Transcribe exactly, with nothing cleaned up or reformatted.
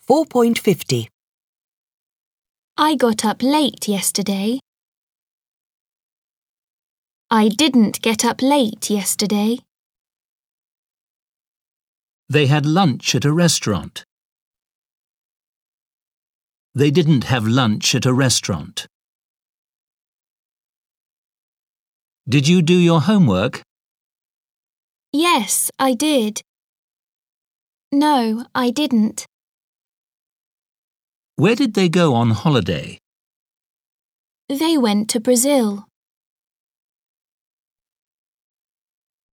four point five zero. I got up late yesterday. I didn't get up late yesterday. They had lunch at a restaurant. They didn't have lunch at a restaurant. Did you do your homework? Yes, I did. No, I didn't. Where did they go on holiday? They went to Brazil.